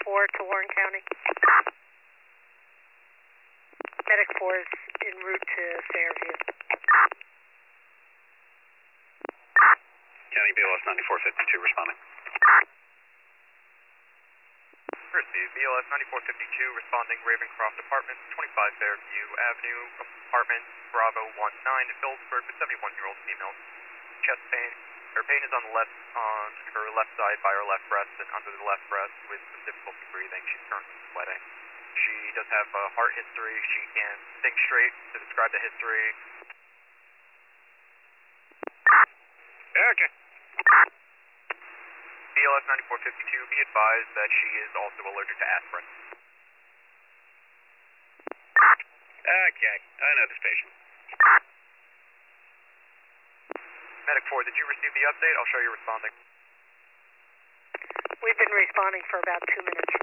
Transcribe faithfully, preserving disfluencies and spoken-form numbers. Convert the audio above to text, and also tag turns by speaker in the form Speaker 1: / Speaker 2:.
Speaker 1: four to Warren County. Medic four is en route to Fairview.
Speaker 2: County B L S ninety-four fifty-two responding.
Speaker 3: Receive B L S ninety-four fifty-two responding Ravencroft Apartments, twenty-five Fairview Avenue, apartment Bravo one nine in Phillipsburg with seventy-one-year-old female. Chest pain. Her pain is on the left, on her left side by her left breast and under the left breast with some difficulty breathing. She's currently sweating. She does have a heart history. She can think straight to describe the history.
Speaker 2: Okay.
Speaker 3: B L S ninety-four fifty-two, be advised that she is also allergic to aspirin.
Speaker 2: Okay, I know this patient.
Speaker 3: Medic four, did you receive the update? I'll show you responding.
Speaker 1: We've been responding for about two minutes.